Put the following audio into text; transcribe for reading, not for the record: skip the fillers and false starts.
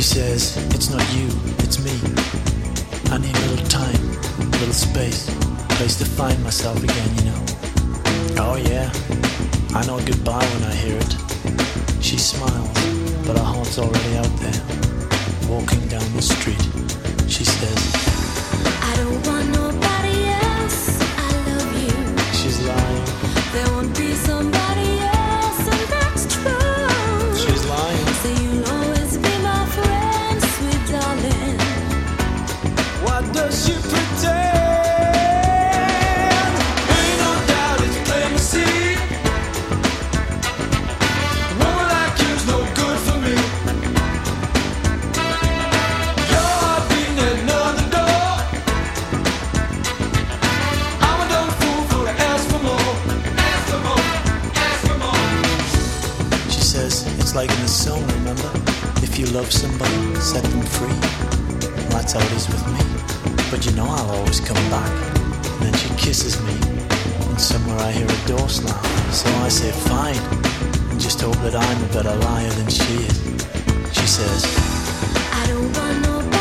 She says, it's not you, it's me. I need a little time, a little space, a place to find myself again, you know. Oh yeah, I know goodbye when I hear it. She smiles, but her heart's already out there. Walking down the street, she says, I don't want nobody else, I love you. She's lying. There won't be somebody else, and that's true. She's lying. So you'll always be my friend, sweet darling. What does she pretend? Ain't no doubt it's plain to see. A woman like you's no good for me. Your heart beating at another door. I'm a dumb fool for to ask for more. Ask for more, ask for more. She says, it's like in the song, remember? If you love somebody, set them free. Well, that's how it is with me. But you know I'll always come back. And then she kisses me, and somewhere I hear a door slam. So I say fine, and just hope that I'm a better liar than she is. She says, I don't want nobody